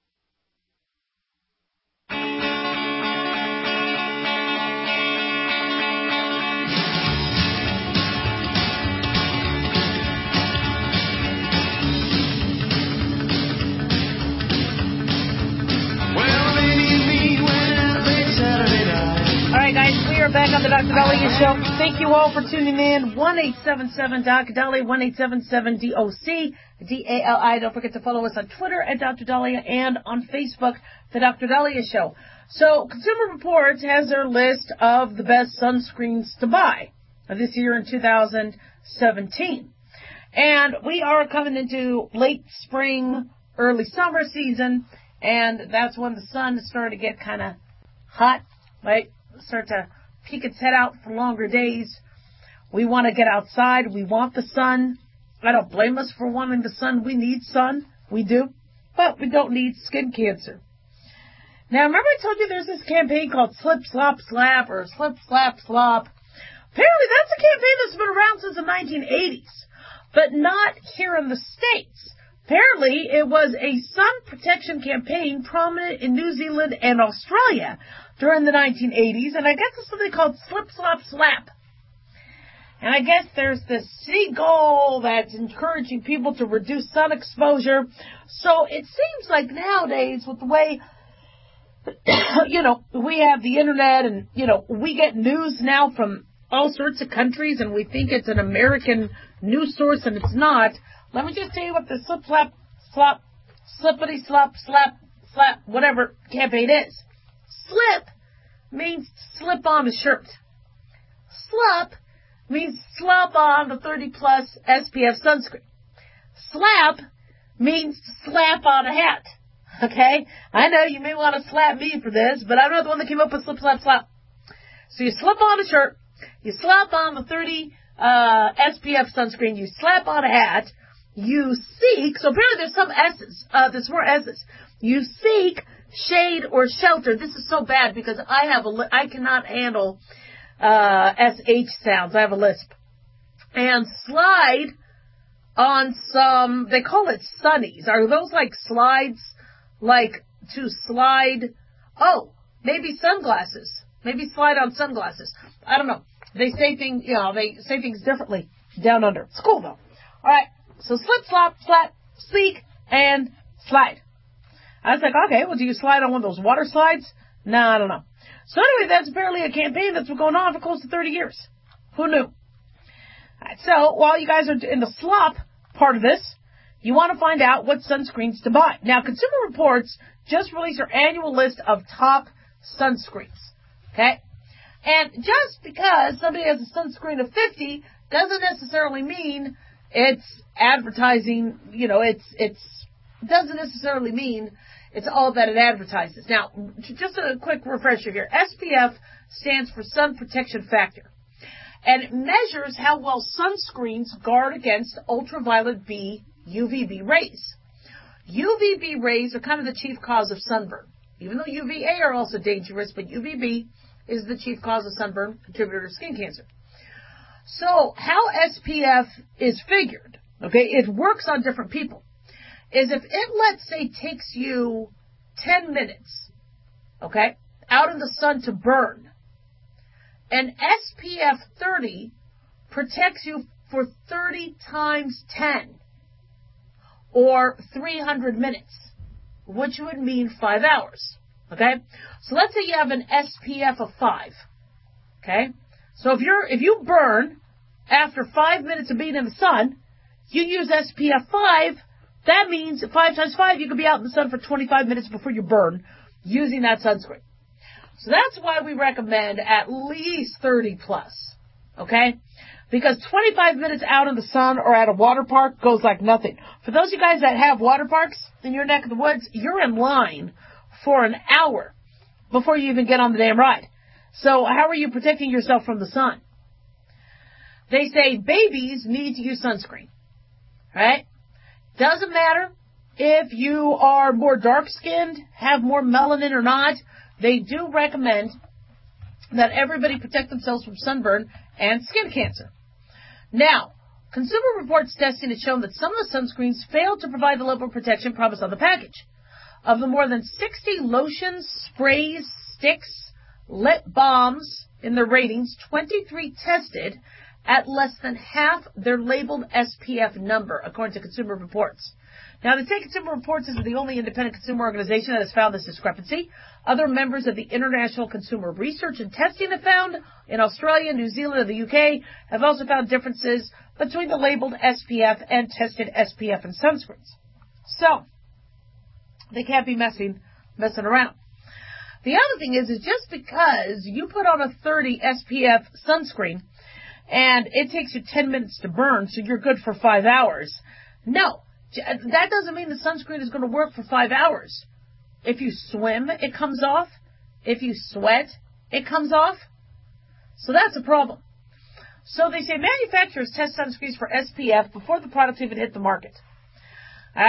Back on the Dr. Dahlia Show. Thank you all for tuning in. 1-877-Doc Dahlia, 1-877-DOC, D-A-L-I. Don't forget to follow us on Twitter at Dr. Dahlia and on Facebook, The Dr. Dahlia Show. So, Consumer Reports has their list of the best sunscreens to buy this year in 2017. And we are coming into late spring, early summer season, and that's when the sun is starting to get kind of hot, right? Start to peek its head out for longer days. We want to get outside. We want the sun. I don't blame us for wanting the sun. We need sun. We do. But we don't need skin cancer. Now, remember I told you there's this campaign called Slip, Slop, Slap, or Slip, Slap, Slop? Apparently that's a campaign that's been around since the 1980s, but not here in the States. Apparently it was a sun protection campaign prominent in New Zealand and Australia during the 1980s, and I guess it's something called Slip, Slop, Slap. And I guess there's this seagull that's encouraging people to reduce sun exposure. So it seems like nowadays with the way, we have the internet and, we get news now from all sorts of countries and we think it's an American news source and it's not. Let me just tell you what the slip, slap, slop, slippity, slop, slap, slap, whatever campaign is. Slip means slip on a shirt. Slop means slap on the 30-plus SPF sunscreen. Slap means slap on a hat. Okay? I know you may want to slap me for this, but I'm not the one that came up with slip, slap, slap. So you slip on a shirt, you slap on the 30 SPF sunscreen, you slap on a hat, you seek, so apparently there's some S's, there's more S's. You seek shade or shelter. This is so bad because I cannot handle SH sounds. I have a lisp. And slide on some, they call it sunnies. Are those like slides, like to slide? Oh, maybe sunglasses. Maybe slide on sunglasses. I don't know. They say things, they say things differently down under. It's cool though. All right. So slip, slop, slap, seek, and slide. I was like, okay, well, do you slide on one of those water slides? No, I don't know. So anyway, that's apparently a campaign that's been going on for close to 30 years. Who knew? All right, so while you guys are in the slop part of this, you want to find out what sunscreens to buy. Now, Consumer Reports just released their annual list of top sunscreens. Okay? And just because somebody has a sunscreen of 50 doesn't necessarily mean it's advertising, it doesn't necessarily mean it's all that it advertises. Now, just a quick refresher here. SPF stands for Sun Protection Factor. And it measures how well sunscreens guard against ultraviolet B UVB rays. UVB rays are kind of the chief cause of sunburn. Even though UVA are also dangerous, but UVB is the chief cause of sunburn, contributor to skin cancer. So how SPF is figured, okay, it works on different people, is if it, let's say, takes you 10 minutes, okay, out in the sun to burn, and SPF 30 protects you for 30 times 10, or 300 minutes, which would mean 5 hours, okay? So let's say you have an SPF of 5, okay? So if you burn after 5 minutes of being in the sun, you use SPF 5, that means 5 times 5, you could be out in the sun for 25 minutes before you burn using that sunscreen. So that's why we recommend at least 30 plus, okay? Because 25 minutes out in the sun or at a water park goes like nothing. For those of you guys that have water parks in your neck of the woods, you're in line for an hour before you even get on the damn ride. So how are you protecting yourself from the sun? They say babies need to use sunscreen, right? Doesn't matter if you are more dark-skinned, have more melanin or not. They do recommend that everybody protect themselves from sunburn and skin cancer. Now, Consumer Reports testing has shown that some of the sunscreens fail to provide the level of protection promised on the package. Of the more than 60 lotions, sprays, sticks, lip balms in their ratings, 23 tested at less than half their labeled SPF number, according to Consumer Reports. Now, they say Consumer Reports is the only independent consumer organization that has found this discrepancy. Other members of the International Consumer Research and Testing have found in Australia, New Zealand, and the UK have also found differences between the labeled SPF and tested SPF and sunscreens. So, they can't be messing around. The other thing is just because you put on a 30 SPF sunscreen and it takes you 10 minutes to burn, so you're good for 5 hours. No, that doesn't mean the sunscreen is going to work for 5 hours. If you swim, it comes off. If you sweat, it comes off. So that's a problem. So they say manufacturers test sunscreens for SPF before the products even hit the market. All right.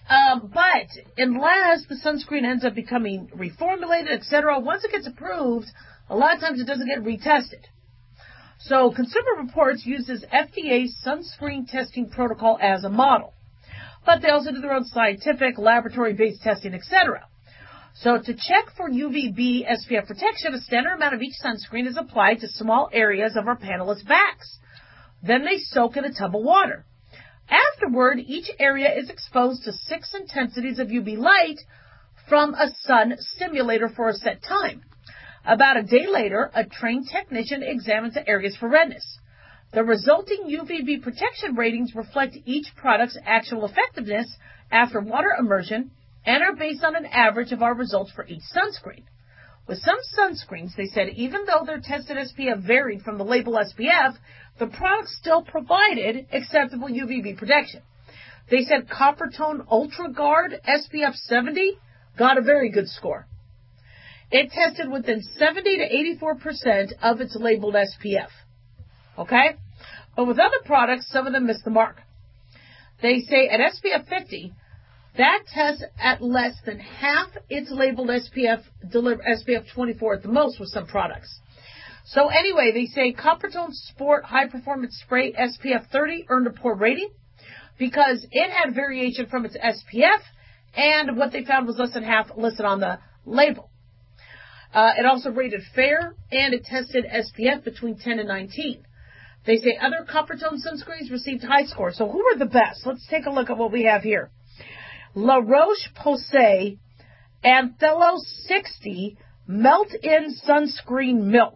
But unless the sunscreen ends up becoming reformulated, etc., once it gets approved, a lot of times it doesn't get retested. So Consumer Reports uses FDA's sunscreen testing protocol as a model. But they also do their own scientific, laboratory-based testing, etc. So to check for UVB SPF protection, a standard amount of each sunscreen is applied to small areas of our panelists' backs. Then they soak in a tub of water. Afterward, each area is exposed to 6 intensities of UV light from a sun stimulator for a set time. About a day later, a trained technician examines the areas for redness. The resulting UVB protection ratings reflect each product's actual effectiveness after water immersion and are based on an average of our results for each sunscreen. With some sunscreens, they said, even though their tested SPF varied from the label SPF, the product still provided acceptable UVB protection. They said Coppertone Ultra Guard SPF 70 got a very good score. It tested within 70 to 84% of its labeled SPF. Okay? But with other products, some of them missed the mark. They say at SPF 50, that tests at less than half its labeled SPF, SPF 24 at the most with some products. So anyway, they say Coppertone Sport High Performance Spray SPF 30 earned a poor rating because it had variation from its SPF, and what they found was less than half listed on the label. It also rated fair, and it tested SPF between 10 and 19. They say other Coppertone sunscreens received high scores. So who are the best? Let's take a look at what we have here. La Roche-Posay Anthello 60 Melt-In Sunscreen Milk.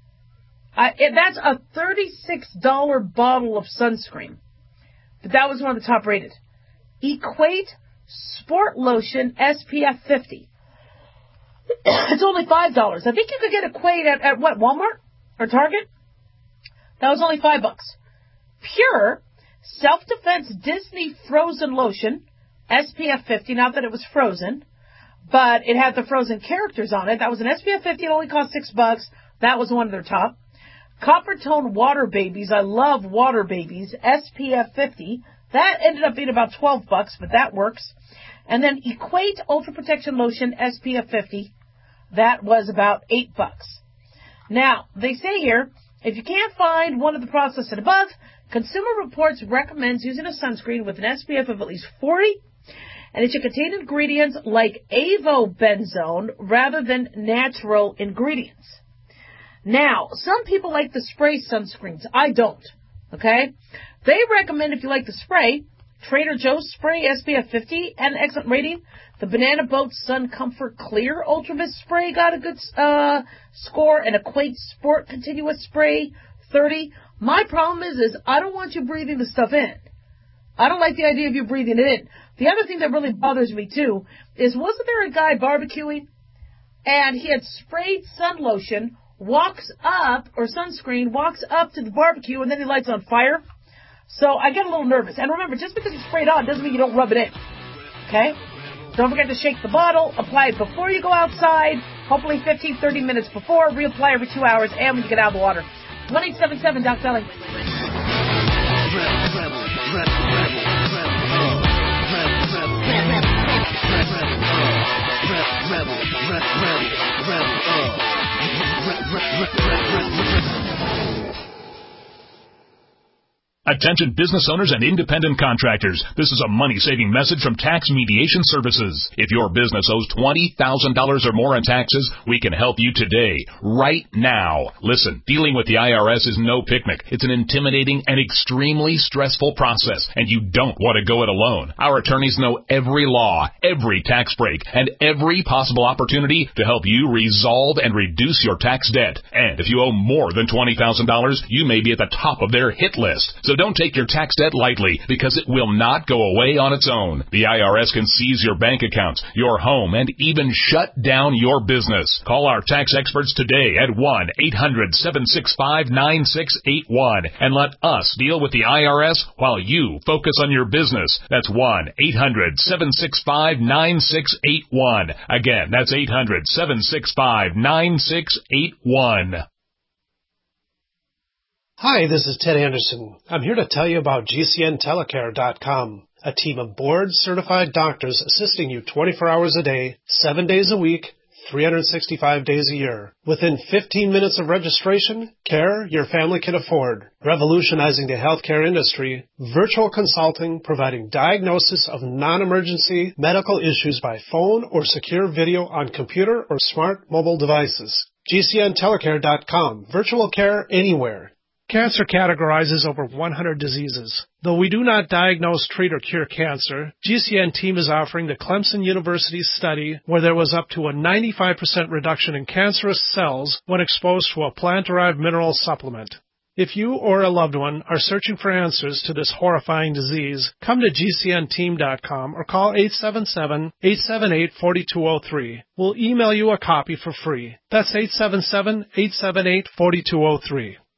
That's a $36 bottle of sunscreen. But that was one of the top rated. Equate Sport Lotion SPF 50. It's only $5. I think you could get Equate at what, Walmart or Target? That was only $5. Pure Self-Defense Disney Frozen Lotion SPF 50, not that it was frozen, but it had the frozen characters on it. That was an SPF 50. It only cost $6. That was one of their top. Coppertone Water Babies. I love Water Babies. SPF 50. That ended up being about $12, but that works. And then Equate Ultra Protection Lotion SPF 50. That was about $8. Now, they say here, if you can't find one of the products listed above, Consumer Reports recommends using a sunscreen with an SPF of at least 40, and it should contain ingredients like avobenzone rather than natural ingredients. Now, some people like the spray sunscreens. I don't. Okay? They recommend, if you like the spray, Trader Joe's Spray SPF 50 and an excellent rating. The Banana Boat Sun Comfort Clear Ultravist Spray got a good score, and Equate Sport Continuous Spray 30. My problem is I don't want you breathing the stuff in. I don't like the idea of you breathing it in. The other thing that really bothers me, too, is wasn't there a guy barbecuing, and he had sprayed sun lotion, walks up, or sunscreen, walks up to the barbecue, and then he lights on fire? So I get a little nervous. And remember, just because it's sprayed on doesn't mean you don't rub it in. Okay? Don't forget to shake the bottle, apply it before you go outside, hopefully 15, 30 minutes before, reapply every 2 hours, and when you get out of the water. 1-877-DOC-BELLY. Attention business owners and independent contractors. This is a money-saving message from Tax Mediation Services. If your business owes $20,000 or more in taxes, we can help you today, right now. Listen, dealing with the IRS is no picnic. It's an intimidating and extremely stressful process, and you don't want to go it alone. Our attorneys know every law, every tax break, and every possible opportunity to help you resolve and reduce your tax debt. And if you owe more than $20,000, you may be at the top of their hit list. So don't take your tax debt lightly, because it will not go away on its own. The IRS can seize your bank accounts, your home, and even shut down your business. Call our tax experts today at 1-800-765-9681 and let us deal with the IRS while you focus on your business. That's 1-800-765-9681. Again, that's 800-765-9681. Hi, this is Ted Anderson. I'm here to tell you about GCNTelecare.com. A team of board-certified doctors assisting you 24 hours a day, 7 days a week, 365 days a year. Within 15 minutes of registration, care your family can afford. Revolutionizing the healthcare industry, virtual consulting providing diagnosis of non-emergency medical issues by phone or secure video on computer or smart mobile devices. GCNtelecare.com. Virtual care anywhere. Cancer categorizes over 100 diseases. Though we do not diagnose, treat, or cure cancer, GCN team is offering the Clemson University study where there was up to a 95% reduction in cancerous cells when exposed to a plant-derived mineral supplement. If you or a loved one are searching for answers to this horrifying disease, come to GCNteam.com or call 877-878-4203. We'll email you a copy for free. That's 877-878-4203.